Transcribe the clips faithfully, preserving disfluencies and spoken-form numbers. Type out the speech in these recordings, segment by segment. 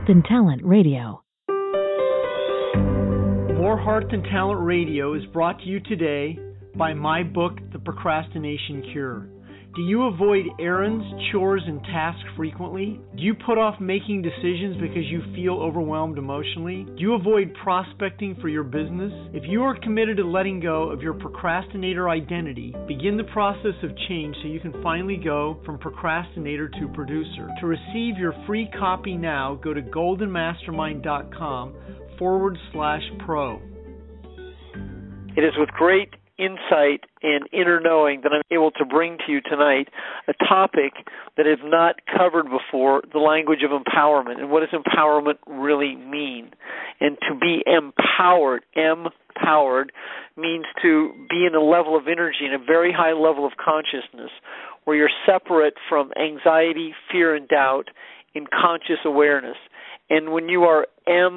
Than Talent Radio. More Heart Than Talent Radio is brought to you today by my book, The Procrastination Cure. Do you avoid errands, chores, and tasks frequently? Do you put off making decisions because you feel overwhelmed emotionally? Do you avoid prospecting for your business? If you are committed to letting go of your procrastinator identity, begin the process of change so you can finally go from procrastinator to producer. To receive your free copy now, go to goldenmastermind.com forward slash pro. It is with great insight and inner knowing that I'm able to bring to you tonight a topic that I've not covered before, the language of empowerment, and what does empowerment really mean. And to be empowered, empowered, means to be in a level of energy, in a very high level of consciousness, where you're separate from anxiety, fear, and doubt in conscious awareness. And when you are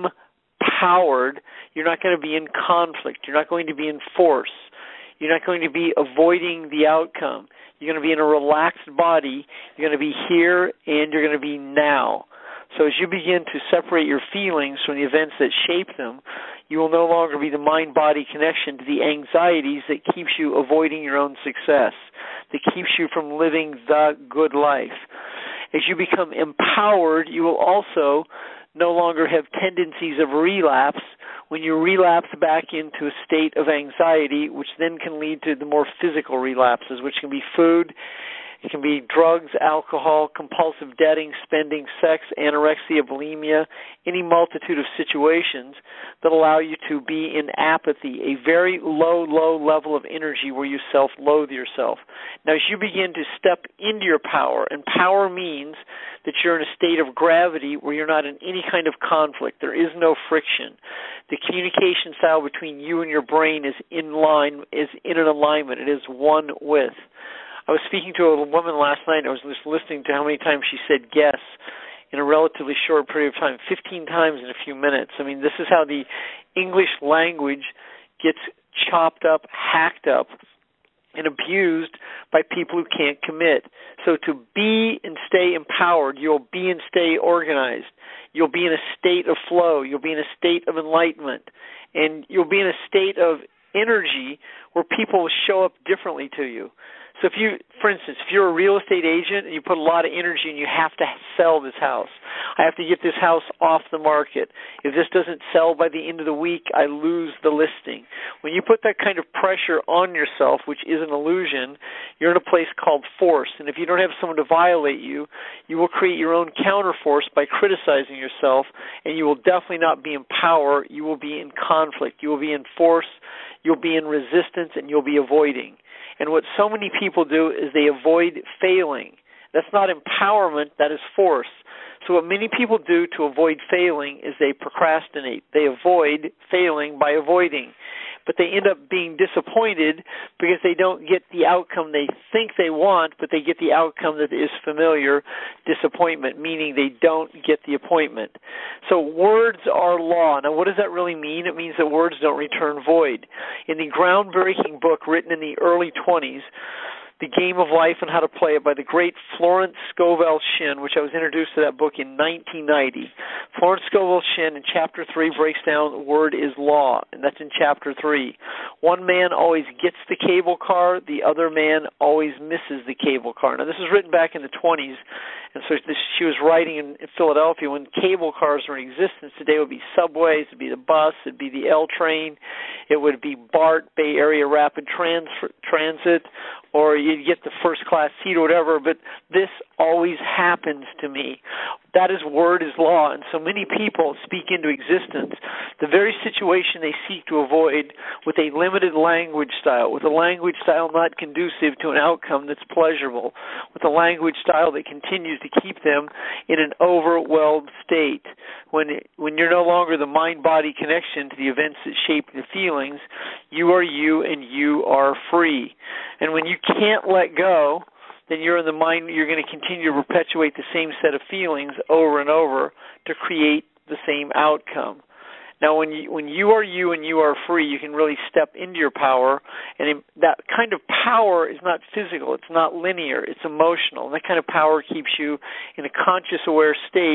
empowered, you're not going to be in conflict. You're not going to be in force. You're not going to be avoiding the outcome. You're going to be in a relaxed body. You're going to be here, and you're going to be now. So as you begin to separate your feelings from the events that shape them, you will no longer be the mind-body connection to the anxieties that keeps you avoiding your own success, that keeps you from living the good life. As you become empowered, you will also no longer have tendencies of relapse when you relapse back into a state of anxiety, which then can lead to the more physical relapses, which can be food, it can be drugs, alcohol, compulsive debting, spending, sex, anorexia, bulimia, any multitude of situations that allow you to be in apathy, a very low, low level of energy where you self-loathe yourself. Now, as you begin to step into your power, and power means that you're in a state of gravity where you're not in any kind of conflict. There is no friction. The communication style between you and your brain is in line, is in an alignment. It is one with. I was speaking to a woman last night. I was just listening to how many times she said yes in a relatively short period of time, fifteen times in a few minutes. I mean, this is how the English language gets chopped up, hacked up, and abused by people who can't commit. So to be and stay empowered, you'll be and stay organized. You'll be in a state of flow. You'll be in a state of enlightenment. And you'll be in a state of energy where people will show up differently to you. So if you, for instance, if you're a real estate agent and you put a lot of energy and you have to sell this house, I have to get this house off the market. If this doesn't sell by the end of the week, I lose the listing. When you put that kind of pressure on yourself, which is an illusion, you're in a place called force. And if you don't have someone to violate you, you will create your own counterforce by criticizing yourself, and you will definitely not be in power. You will be in conflict. You will be in force. You'll be in resistance, and you'll be avoiding. And what so many people do is they avoid failing. That's not empowerment, that is force. So what many people do to avoid failing is they procrastinate. They avoid failing by avoiding. But they end up being disappointed because they don't get the outcome they think they want, but they get the outcome that is familiar, disappointment, meaning they don't get the appointment. So words are law. Now, what does that really mean? It means that words don't return void. In the groundbreaking book written in the early twenties, The Game of Life and How to Play It by the great Florence Scovel Shinn, which I was introduced to that book in nineteen ninety. Florence Scovel Shinn in chapter three breaks down the word is law, and that's in chapter three. One man always gets the cable car, the other man always misses the cable car. Now, this was written back in the twenties, and so this, she was writing in, in Philadelphia when cable cars were in existence. Today it would be subways, it would be the bus, it would be the L train, it would be BART, Bay Area Rapid Trans- Transit, or you'd get the first class seat or whatever, but this always happens to me. That is word is law, and so many people speak into existence the very situation they seek to avoid with a limited language style, with a language style not conducive to an outcome that's pleasurable, with a language style that continues to keep them in an overwhelmed state. When when you're no longer the mind-body connection to the events that shape the feelings, you are you and you are free. And when you can't let go, then you're in the mind, you're going to continue to perpetuate the same set of feelings over and over to create the same outcome. Now, when you, when you are you and you are free, you can really step into your power, and in, that kind of power is not physical, it's not linear, it's emotional, and that kind of power keeps you in a conscious, aware state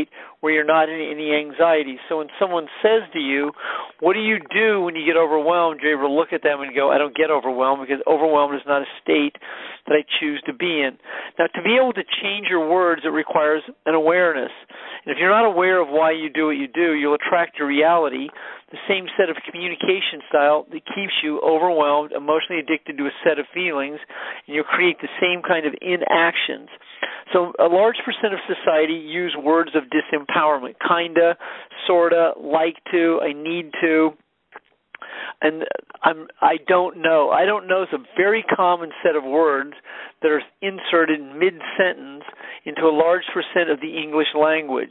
where you're not in any anxiety. So when someone says to you, what do you do when you get overwhelmed, you're able to look at them and go, I don't get overwhelmed, because overwhelmed is not a state that I choose to be in. Now, to be able to change your words, it requires an awareness. And if you're not aware of why you do what you do, you'll attract your reality, the same set of communication style that keeps you overwhelmed, emotionally addicted to a set of feelings, and you'll create the same kind of inactions. So a large percent of society use words of disempowerment, kinda, sorta, like to, I need to, and I'm, I don't know. I don't know is a very common set of words that are inserted mid-sentence into a large percent of the English language.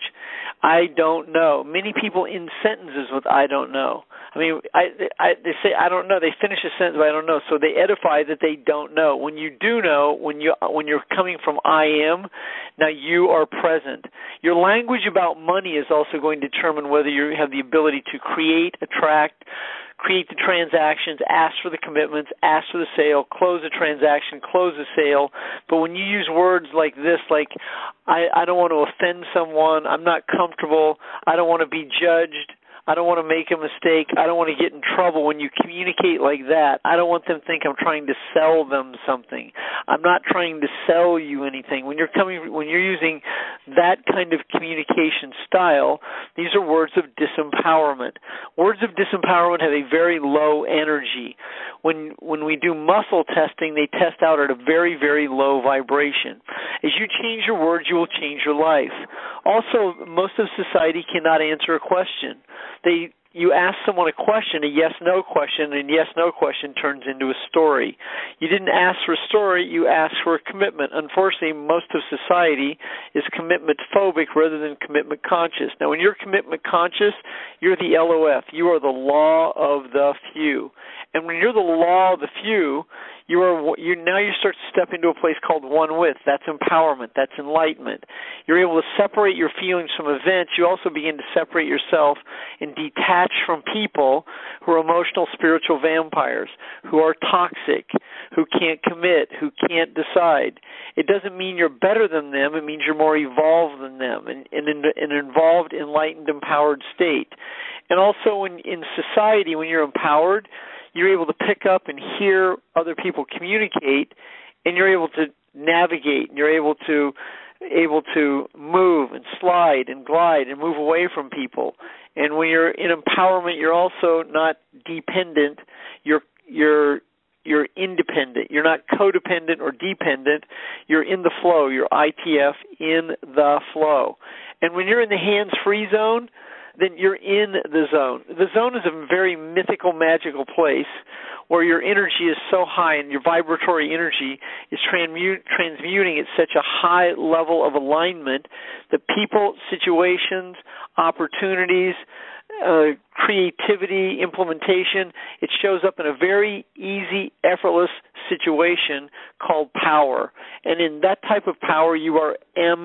I don't know. Many people end sentences with I don't know. I mean, I, I, they say I don't know. They finish a sentence with I don't know, so they edify that they don't know. When you do know, when you when you're coming from I am, now you are present. Your language about money is also going to determine whether you have the ability to create, attract, create the transactions, ask for the commitments, ask for the sale, close a transaction, close a sale. But when you use words like this, like, I, I don't want to offend someone, I'm not comfortable, I don't want to be judged, I don't want to make a mistake, I don't want to get in trouble. When you communicate like that, I don't want them to think I'm trying to sell them something. I'm not trying to sell you anything. When you're coming, when you're using that kind of communication style, these are words of disempowerment. Words of disempowerment have a very low energy. When when we do muscle testing, they test out at a very, very low vibration. As you change your words, you will change your life. Also, most of society cannot answer a question. They You ask someone a question, a yes-no question, and yes-no question turns into a story. You didn't ask for a story, you asked for a commitment. Unfortunately, most of society is commitment phobic rather than commitment conscious. Now, when you're commitment conscious, you're the L O F. You are the law of the few. And when you're the law of the few, you are you now you start to step into a place called one with. That's empowerment. That's enlightenment. You're able to separate your feelings from events. You also begin to separate yourself and detach from people who are emotional, spiritual vampires, who are toxic, who can't commit, who can't decide. It doesn't mean you're better than them. It means you're more evolved than them, and in an involved, enlightened, empowered state. And also in, in society, when you're empowered, you're able to pick up and hear other people communicate, and you're able to navigate, and you're able to able to move and slide and glide and move away from people. And when you're in empowerment, you're also not dependent. You're you're you're independent. You're not codependent or dependent. You're in the flow. You're I T F, in the flow. And when you're in the hands-free zone, then you're in the zone. The zone is a very mythical, magical place where your energy is so high and your vibratory energy is transmute, transmuting at such a high level of alignment that people, situations, opportunities, uh, creativity, implementation, it shows up in a very easy, effortless situation called power. And in that type of power, you are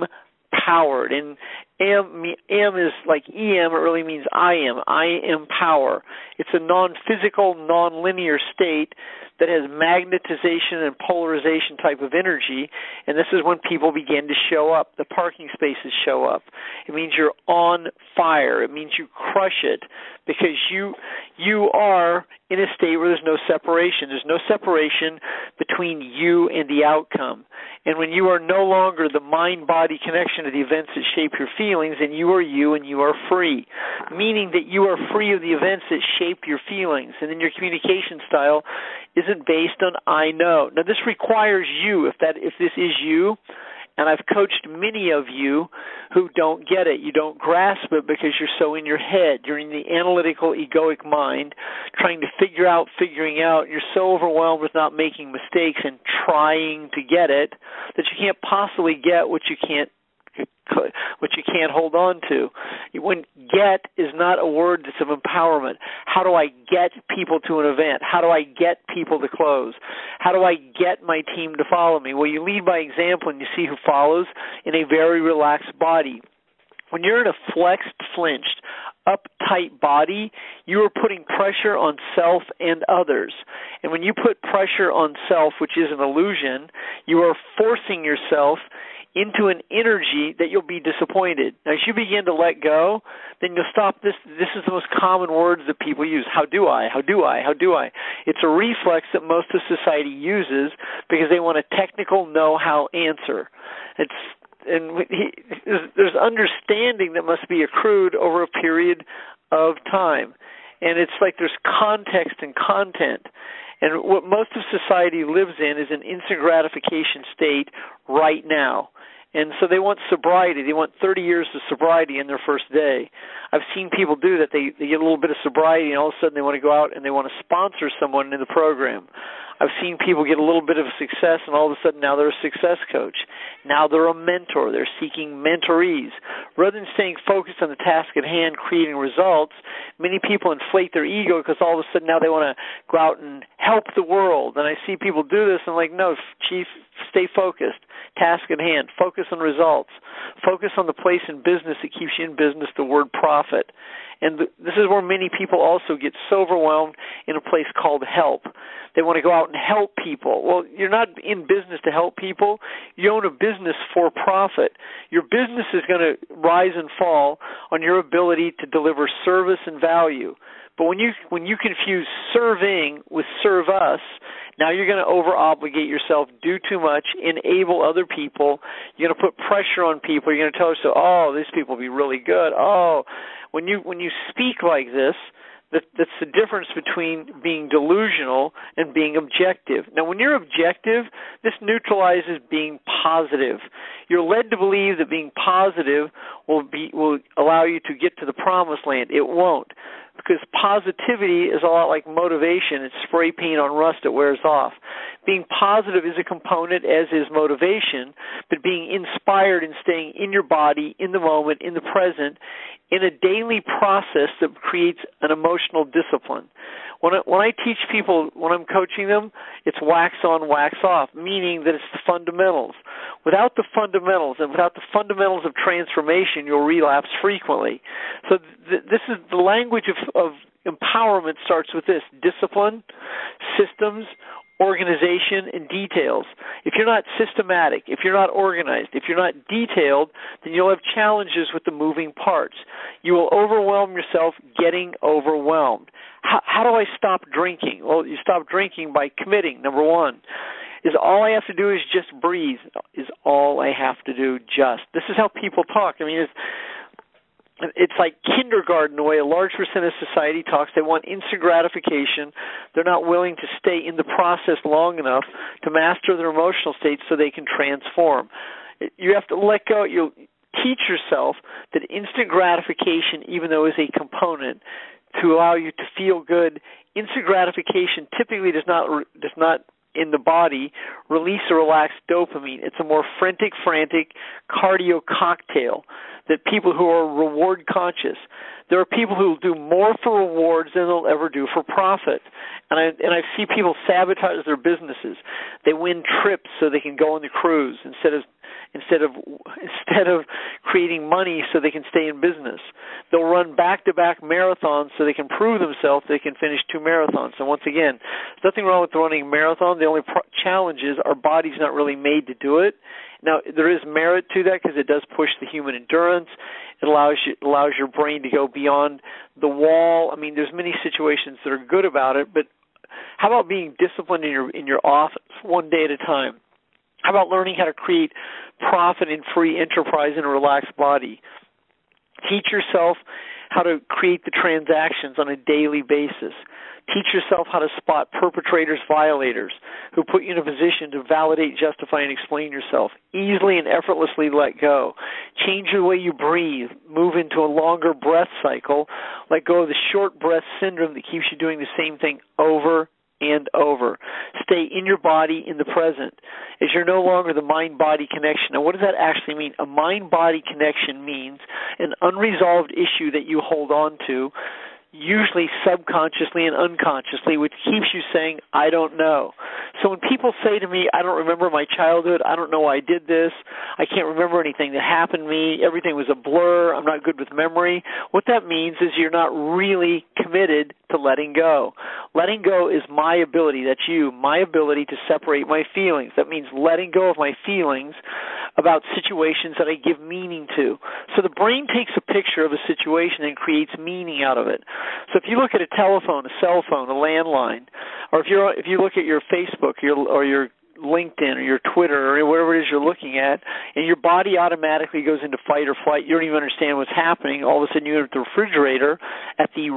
empowered. And M, M is like E M, it really means I am. I am power. It's a non-physical, non-linear state that has magnetization and polarization type of energy, and this is when people begin to show up. The parking spaces show up. It means you're on fire. It means you crush it because you you are in a state where there's no separation. There's no separation between you and the outcome. And when you are no longer the mind-body connection to the events that shape your feelings, then you are you and you are free, meaning that you are free of the events that shape your feelings. And then your communication style isn't based on I know. Now, this requires you, if that if this is you, and I've coached many of you who don't get it. You don't grasp it because you're so in your head. You're in the analytical, egoic mind, trying to figure out, figuring out. You're so overwhelmed with not making mistakes and trying to get it that you can't possibly get what you can't what you can't hold on to. When get is not a word that's of empowerment. How do I get people to an event? How do I get people to close? How do I get my team to follow me? Well, you lead by example and you see who follows in a very relaxed body. When you're in a flexed, flinched, uptight body, you are putting pressure on self and others. And when you put pressure on self, which is an illusion, you are forcing yourself into an energy that you'll be disappointed. Now, as you begin to let go, then you'll stop. This This is the most common words that people use. How do I? How do I? How do I? It's a reflex that most of society uses because they want a technical know-how answer. It's and he, there's understanding that must be accrued over a period of time. And it's like there's context and content. And what most of society lives in is an instant gratification state right now. And so they want sobriety. They want thirty years of sobriety in their first day. I've seen people do that. They, they get a little bit of sobriety, and all of a sudden they want to go out and they want to sponsor someone in the program. I've seen people get a little bit of success, and all of a sudden now they're a success coach. Now they're a mentor. They're seeking mentorees. Rather than staying focused on the task at hand, creating results, many people inflate their ego because all of a sudden now they want to go out and help the world. And I see people do this, and I'm like, no, Chief, stay focused. Task at hand. Focus on results. Focus on the place in business that keeps you in business, the word profit. And th- this is where many people also get so overwhelmed in a place called help. They want to go out and help people. Well, you're not in business to help people. You own a business for profit. Your business is going to rise and fall on your ability to deliver service and value. But when you when you confuse serving with serve us, now you're going to over-obligate yourself, do too much, enable other people. You're going to put pressure on people. You're going to tell yourself, oh, these people will be really good. Oh, when you when you speak like this, that, that's the difference between being delusional and being objective. Now, when you're objective, this neutralizes being positive. You're led to believe that being positive will be will allow you to get to the promised land. It won't. Because positivity is a lot like motivation. It's spray paint on rust, it wears off. Being positive is a component, as is motivation, but being inspired and staying in your body, in the moment, in the present, in a daily process that creates an emotional discipline. When I, when I teach people, when I'm coaching them, it's wax on, wax off, meaning that it's the fundamentals. Without the fundamentals and without the fundamentals of transformation, you'll relapse frequently. So th- this is the language of, of empowerment starts with this: discipline, systems, organization, and details. If you're not systematic, if you're not organized, if you're not detailed, then you'll have challenges with the moving parts. You will overwhelm yourself getting overwhelmed. How, how do I stop drinking? Well, you stop drinking by committing, number one. Is all I have to do is just breathe? Is all I have to do just? This is how people talk. I mean, it's, it's like kindergarten the way a large percent of society talks. They want instant gratification. They're not willing to stay in the process long enough to master their emotional states so they can transform. You have to let go. You teach yourself that instant gratification, even though is a component to allow you to feel good, instant gratification typically does not does not in the body release or relax dopamine. It's a more frantic, frantic cardio cocktail that people who are reward conscious. There are people who will do more for rewards than they'll ever do for profit. And I and I see people sabotage their businesses. They win trips so they can go on the cruise instead of instead of instead of creating money so they can stay in business. They'll run back-to-back marathons so they can prove themselves they can finish two marathons. And once again, there's nothing wrong with running a marathon. The only pro- challenge is our body's not really made to do it. Now, there is merit to that because it does push the human endurance. It allows you, allows your brain to go beyond the wall. I mean, there's many situations that are good about it, but how about being disciplined in your in your office one day at a time? How about learning how to create profit and free enterprise in a relaxed body? Teach yourself how to create the transactions on a daily basis. Teach yourself how to spot perpetrators, violators, who put you in a position to validate, justify, and explain yourself. Easily and effortlessly let go. Change the way you breathe. Move into a longer breath cycle. Let go of the short breath syndrome that keeps you doing the same thing over and over. Stay in your body in the present, as you're no longer the mind-body connection. Now, what does that actually mean? A mind-body connection means an unresolved issue that you hold on to, usually subconsciously and unconsciously, which keeps you saying, I don't know. So when people say to me, I don't remember my childhood, I don't know why I did this, I can't remember anything that happened to me, everything was a blur, I'm not good with memory, what that means is you're not really committed to letting go. Letting go is my ability, that's you, my ability to separate my feelings. That means letting go of my feelings about situations that I give meaning to. So the brain takes a picture of a situation and creates meaning out of it. So if you look at a telephone, a cell phone, a landline, or if you're if you look at your Facebook your, or your LinkedIn or your Twitter or whatever it is you're looking at, and your body automatically goes into fight or flight, you don't even understand what's happening. All of a sudden you're at the refrigerator, at the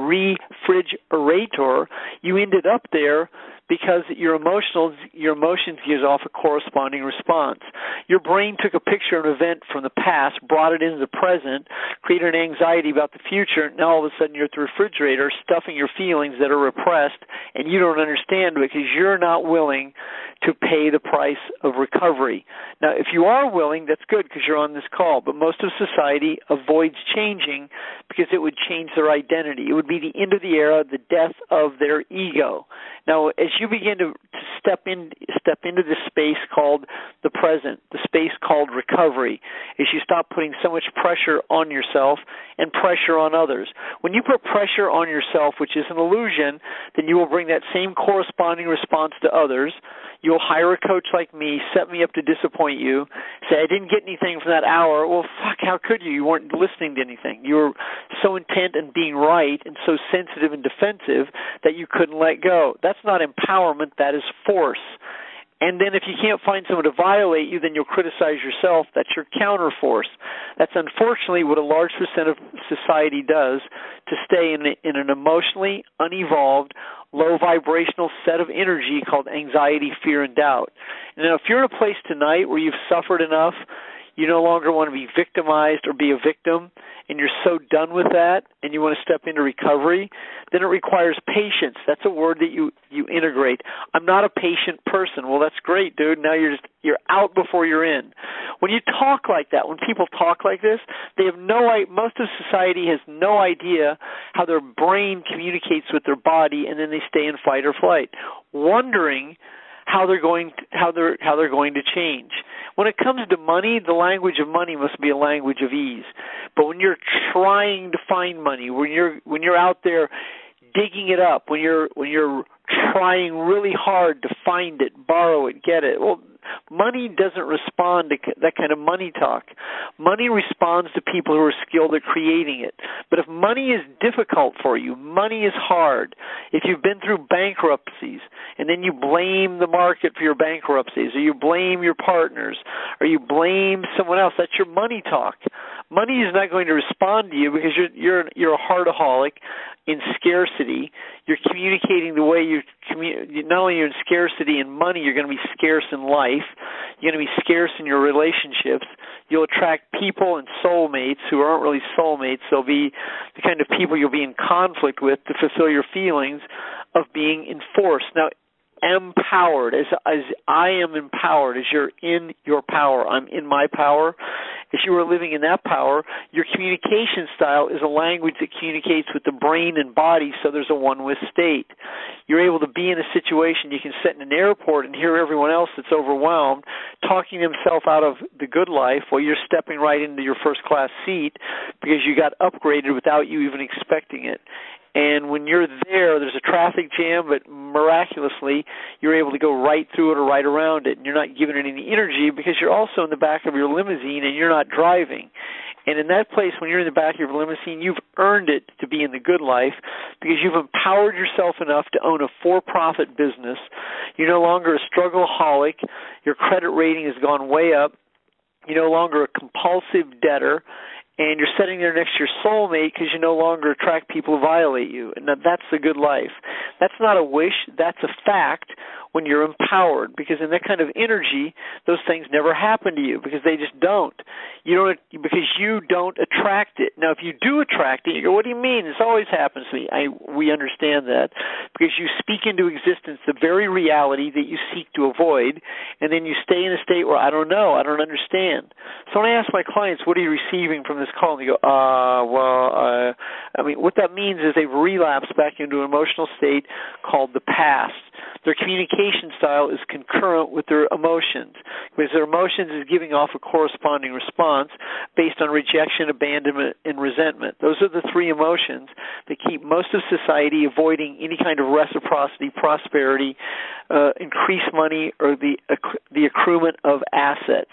refrigerator, you ended up there because your emotional, your emotions gives off a corresponding response. Your brain took a picture of an event from the past, brought it into the present, created an anxiety about the future, and now all of a sudden you're at the refrigerator stuffing your feelings that are repressed, and you don't understand because you're not willing to pay the price of recovery. Now, if you are willing, that's good because you're on this call, but most of society avoids changing because it would change their identity. It would be the end of the era, the death of their ego. Now, as you begin to, to step in, step into this space called the present, the space called recovery, is you stop putting so much pressure on yourself and pressure on others. When you put pressure on yourself, which is an illusion, then you will bring that same corresponding response to others. You'll hire a coach like me, set me up to disappoint you, say, I didn't get anything from that hour. Well, fuck, how could you? You weren't listening to anything. You were so intent on being right and so sensitive and defensive that you couldn't let go. That's not empowerment. That is force. And then if you can't find someone to violate you, then you'll criticize yourself. That's your counterforce. That's unfortunately what a large percent of society does to stay in, in an emotionally unevolved, low vibrational set of energy called anxiety, fear, and doubt. And now if you're in a place tonight where you've suffered enough, you no longer want to be victimized or be a victim, and you're so done with that, and you want to step into recovery, then it requires patience. That's a word that you, you integrate. I'm not a patient person. Well, that's great, dude. Now you're just you're out before you're in. When you talk like that, when people talk like this, they have no most of society has no idea how their brain communicates with their body, and then they stay in fight or flight, wondering how they're going to, how they're how they're going to change. When it comes to money, the language of money must be a language of ease. But when you're trying to find money, when you're when you're out there digging it up, when you're when you're trying really hard to find it, borrow it, get it, well, money doesn't respond to that kind of money talk. Money responds to people who are skilled at creating it. But if money is difficult for you, money is hard. If you've been through bankruptcies and then you blame the market for your bankruptcies, or you blame your partners, or you blame someone else, that's your money talk. Money is not going to respond to you because you're you're you're a heartaholic in scarcity. You're communicating the way you commu- not only you're in scarcity in money, you're going to be scarce in life. You're going to be scarce in your relationships. You'll attract people and soulmates who aren't really soulmates. They'll be the kind of people you'll be in conflict with to fulfill your feelings of being enforced. Now, empowered, as as I am empowered, as you're in your power, I'm in my power. As you are living in that power, your communication style is a language that communicates with the brain and body, so there's a one-with state. You're able to be in a situation, you can sit in an airport and hear everyone else that's overwhelmed talking themselves out of the good life while you're stepping right into your first-class seat because you got upgraded without you even expecting it. And when you're there, there's a traffic jam, but miraculously, you're able to go right through it or right around it, and you're not giving it any energy because you're also in the back of your limousine and you're not driving. And in that place, when you're in the back of your limousine, you've earned it to be in the good life because you've empowered yourself enough to own a for-profit business. You're no longer a struggleaholic. Your credit rating has gone way up. You're no longer a compulsive debtor. And you're sitting there next to your soulmate because you no longer attract people who violate you. And that's the good life. That's not a wish. That's a fact when you're empowered. Because in that kind of energy, those things never happen to you because they just don't. You don't because you don't attract it. Now, if you do attract it, you go, what do you mean? This always happens to me. I, we understand that because you speak into existence the very reality that you seek to avoid, and then you stay in a state where I don't know, I don't understand. So when I ask my clients, what are you receiving from this call, and they go, uh, well, uh, I mean, what that means is they've relapsed back into an emotional state called the past. Their communication style is concurrent with their emotions, because their emotions is giving off a corresponding response based on rejection, abandonment, and resentment. Those are the three emotions that keep most of society avoiding any kind of reciprocity, prosperity, uh, increased money, or the acc- the accruement of assets.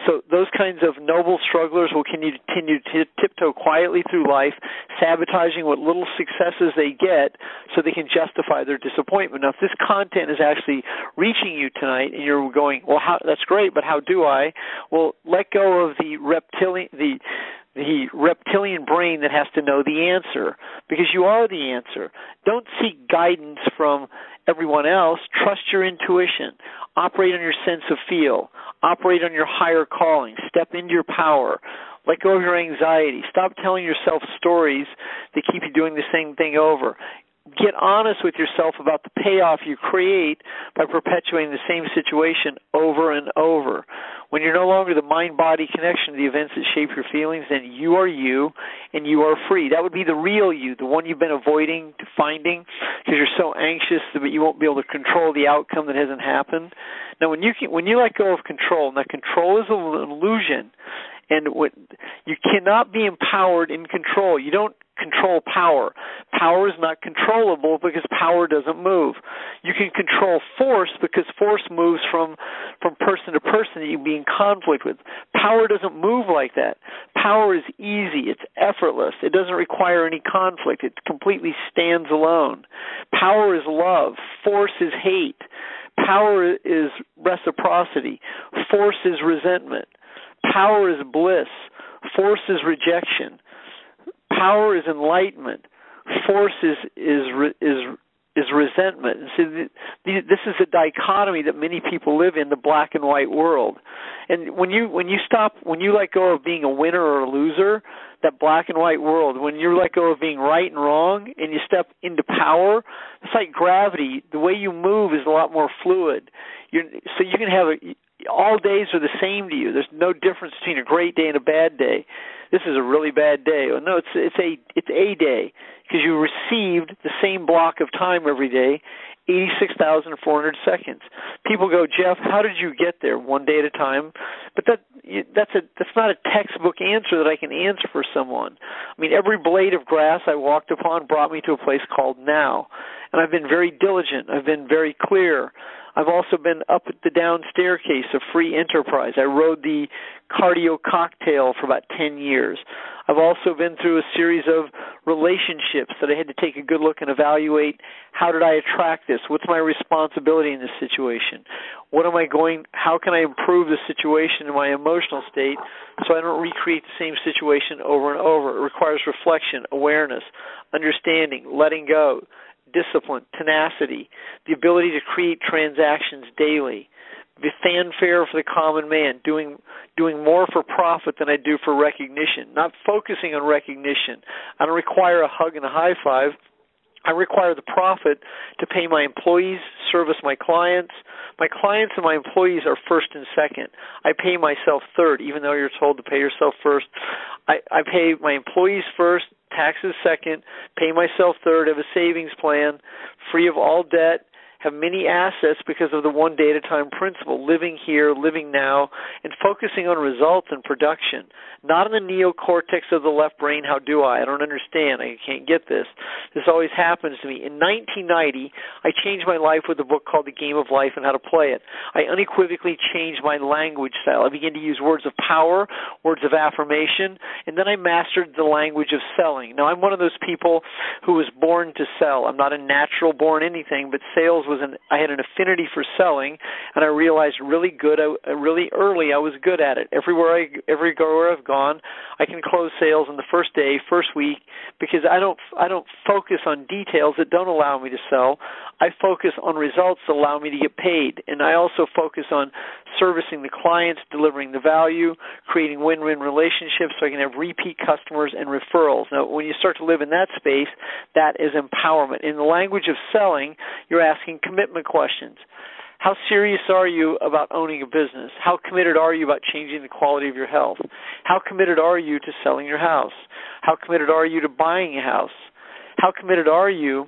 So those kinds of noble strugglers will continue to tiptoe quietly through life, sabotaging what little successes they get so they can justify their disappointment. Now, if this content is actually reaching you tonight and you're going, well, how, that's great, but how do I? Well, let go of the reptilian, the the reptilian brain that has to know the answer, because you are the answer. Don't seek guidance from everyone else. Trust your intuition. Operate on your sense of feel. Operate on your higher calling. Step into your power. Let go of your anxiety. Stop telling yourself stories that keep you doing the same thing over. Get honest with yourself about the payoff you create by perpetuating the same situation over and over. When you're no longer the mind-body connection to the events that shape your feelings, then you are you and you are free. That would be the real you, the one you've been avoiding finding because you're so anxious that you won't be able to control the outcome that hasn't happened. Now, when you can, when you let go of control, now control is an illusion, and what, you cannot be empowered in control. You don't control power. Power is not controllable because power doesn't move. You can control force because force moves from, from person to person that you'd be in conflict with. Power doesn't move like that. Power is easy. It's effortless. It doesn't require any conflict. It completely stands alone. Power is love. Force is hate. Power is reciprocity. Force is resentment. Power is bliss. Force is rejection. Power is enlightenment. Force is is is is resentment. And so the, the, this is a dichotomy that many people live in, the black and white world. And when you when you stop, when you let go of being a winner or a loser, that black and white world, when you let go of being right and wrong and you step into power, it's like gravity. The way you move is a lot more fluid. You're, so you can have a all days are the same to you. There's no difference between a great day and a bad day. This is a really bad day. Well, no, it's it's a it's a day because you received the same block of time every day, eighty-six thousand four hundred seconds. People go, Jeff, how did you get there? One day at a time. But that that's a that's not a textbook answer that I can answer for someone. I mean, every blade of grass I walked upon brought me to a place called now, and I've been very diligent. I've been very clear. I've also been up at the down staircase of free enterprise. I rode the cardio cocktail for about ten years. I've also been through a series of relationships that I had to take a good look and evaluate. How did I attract this? What's my responsibility in this situation? What am I going, how can I improve the situation in my emotional state so I don't recreate the same situation over and over? It requires reflection, awareness, understanding, letting go, discipline, tenacity, the ability to create transactions daily, the fanfare for the common man, doing doing more for profit than I do for recognition, not focusing on recognition. I don't require a hug and a high five. I require the profit to pay my employees, service my clients. My clients and my employees are first and second. I pay myself third, even though you're told to pay yourself first. I, I pay my employees first, taxes second, pay myself third, have a savings plan, free of all debt, have many assets because of the one day at a time principle, living here, living now, and focusing on results and production, not in the neocortex of the left brain. How do I? I don't understand. I can't get this. This always happens to me. In nineteen ninety, I changed my life with a book called The Game of Life and How to Play It. I unequivocally changed my language style. I began to use words of power, words of affirmation, and then I mastered the language of selling. Now, I'm one of those people who was born to sell. I'm not a natural born anything, but sales was an, I had an affinity for selling, and I realized really good, I, really early I was good at it. Everywhere I, everywhere I've gone, I can close sales in the first day, first week, because I don't, I don't focus on details that don't allow me to sell. I focus on results that allow me to get paid, and I also focus on servicing the clients, delivering the value, creating win-win relationships so I can have repeat customers and referrals. Now, when you start to live in that space, that is empowerment. In the language of selling, you're asking commitment questions. How serious are you about owning a business? How committed are you about changing the quality of your health? How committed are you to selling your house? How committed are you to buying a house? How committed are you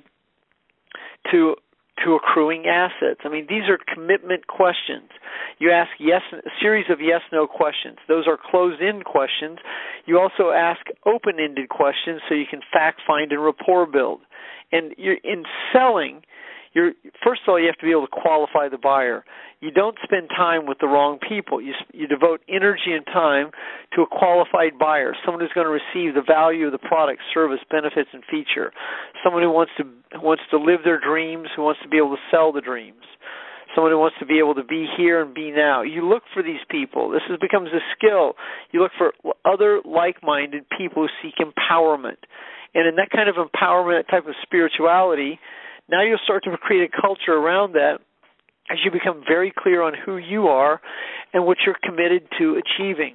to to accruing assets? I mean, these are commitment questions. You ask yes, a series of yes-no questions. Those are closed-in questions. You also ask open-ended questions so you can fact-find and rapport build. And you're, in selling, You're, first of all, you have to be able to qualify the buyer. You don't spend time with the wrong people. You, you devote energy and time to a qualified buyer, someone who's going to receive the value of the product, service, benefits, and feature, someone who wants to wants to live their dreams, who wants to be able to sell the dreams, someone who wants to be able to be here and be now. You look for these people. This is, becomes a skill. You look for other like-minded people who seek empowerment. And in that kind of empowerment, that type of spirituality, now you'll start to create a culture around that as you become very clear on who you are and what you're committed to achieving.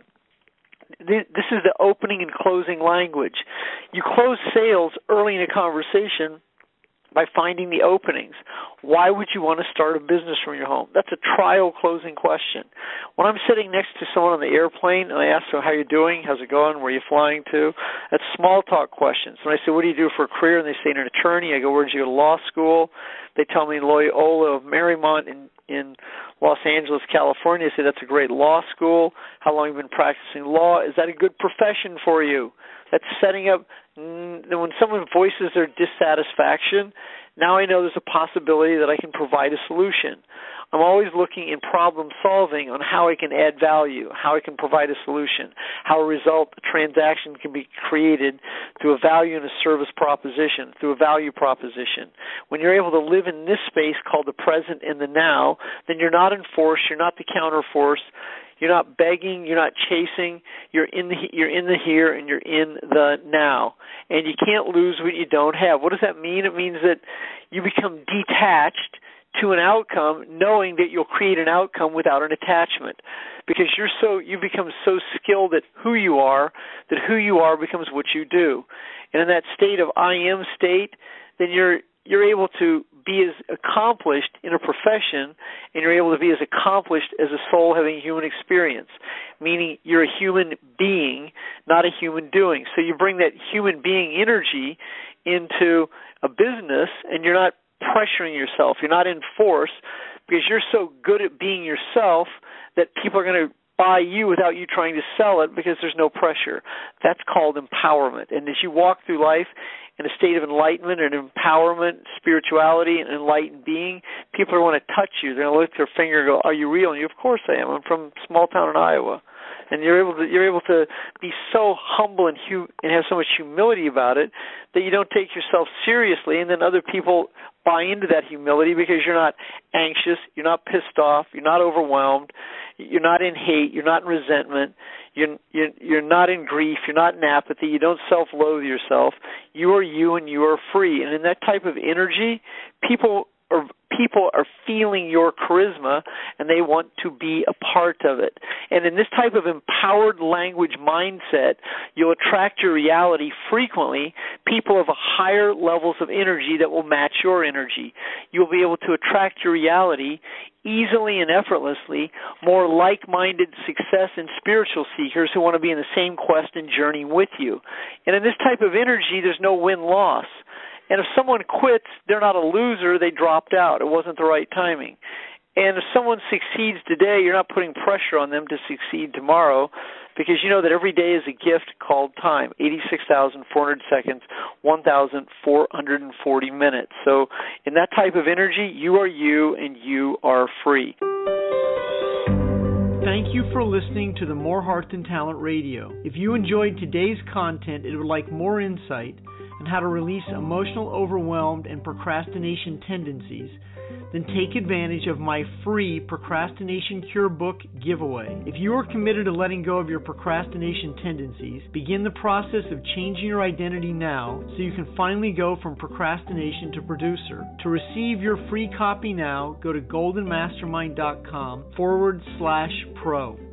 This is the opening and closing language. You close sales early in a conversation by finding the openings. Why would you want to start a business from your home? That's a trial closing question. When I'm sitting next to someone on the airplane and I ask them, how are you doing? How's it going? Where are you flying to? That's small talk questions. When I say, what do you do for a career? And they say, an attorney. I go, where did you go to law school? They tell me Loyola of Marymount in, in Los Angeles, California. I say, that's a great law school. How long have you been practicing law? Is that a good profession for you? That's setting up. When someone voices their dissatisfaction, now I know there's a possibility that I can provide a solution. I'm always looking in problem solving on how I can add value, how I can provide a solution, how a result, a transaction can be created through a value and a service proposition, through a value proposition. When you're able to live in this space called the present and the now, then you're not in force, you're not the counter force. You're not begging, you're not chasing, you're in the you're in the here and you're in the now. And you can't lose what you don't have. What does that mean? It means that you become detached to an outcome knowing that you'll create an outcome without an attachment. Because you're so you become so skilled at who you are that who you are becomes what you do. And in that state of I am state, then you're you're able to be as accomplished in a profession, and you're able to be as accomplished as a soul having a human experience, meaning you're a human being, not a human doing. So you bring that human being energy into a business, and you're not pressuring yourself. You're not in force because you're so good at being yourself that people are going to buy you without you trying to sell it because there's no pressure. That's called empowerment. And as you walk through life in a state of enlightenment and empowerment, spirituality, and enlightened being, people are going to want to touch you. They're going to lift their finger and go, are you real? And you, of course I am. I'm from a small town in Iowa. And you're able to you're able to be so humble and hu- and have so much humility about it that you don't take yourself seriously, and then other people buy into that humility because you're not anxious, you're not pissed off, you're not overwhelmed, you're not in hate, you're not in resentment, you're you're, you're not in grief, you're not in apathy, you don't self-loathe yourself. You are you, and you are free. And in that type of energy, people or people are feeling your charisma, and they want to be a part of it. And in this type of empowered language mindset, you'll attract your reality frequently people of higher levels of energy that will match your energy. You'll be able to attract your reality easily and effortlessly more like-minded success and spiritual seekers who want to be in the same quest and journey with you. And in this type of energy, there's no win-loss. And if someone quits, they're not a loser, they dropped out. It wasn't the right timing. And if someone succeeds today, you're not putting pressure on them to succeed tomorrow because you know that every day is a gift called time, eighty-six thousand four hundred seconds, one thousand four hundred forty minutes. So in that type of energy, you are you and you are free. Thank you for listening to the More Heart Than Talent Radio. If you enjoyed today's content and would like more insight on how to release emotional, overwhelmed, and procrastination tendencies, then take advantage of my free Procrastination Cure book giveaway. If you are committed to letting go of your procrastination tendencies, begin the process of changing your identity now so you can finally go from procrastination to producer. To receive your free copy now, go to goldenmastermind.com forward slash pro.